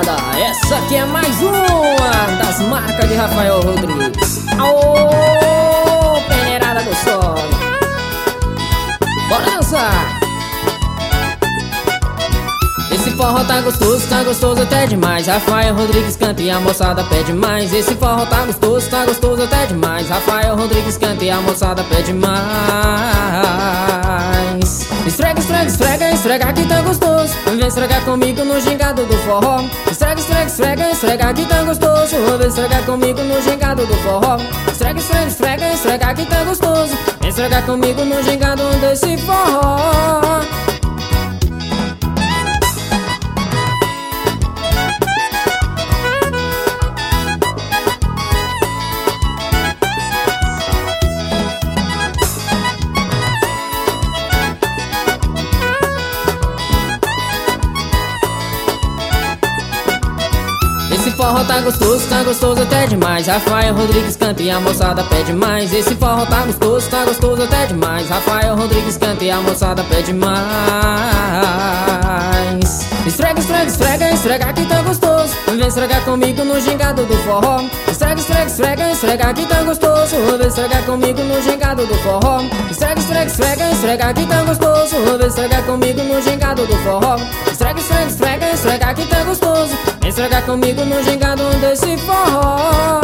moçada, essa aqui é mais uma das marcas de Rafael Rodrigues. Aô, peneirada gostosa, bora dançar. Esse forró tá gostoso até demais. Rafael Rodrigues canta e a moçada pede mais. Esse forró tá gostoso até demais. Rafael Rodrigues canta e a moçada pede mais. Esfrega, esfrega, esfrega, esfrega que tá gostoso. Vem esfregar comigo no gingado do forró. Esfrega, esfrega, esfrega, esfrega que tá gostoso. Vem esfregar comigo no gingado do forró. Esfrega, esfrega, esfrega, esfrega que tá gostoso. Vem esfregar comigo no gingado desse forró. Esse forró tá gostoso até demais. Rafael Rodrigues canta e a moçada pede mais. Esse forró tá gostoso até demais. Rafael Rodrigues canta e a moçada pede mais. Esfrega, esfrega, esfrega, esfrega que tá gostoso. Vem esfregar comigo no gingado do forró. Esfrega, esfrega, esfrega, esfrega que tá gostoso. Vem esfregar comigo no gingado do forró. Esfrega, esfrega, esfrega, esfrega que tá gostoso. Vem esfregar comigo no gingado do forró. Esfrega, esfrega, esfrega, esfrega que tá gostoso. Vem esfregar comigo no gingado desse forró.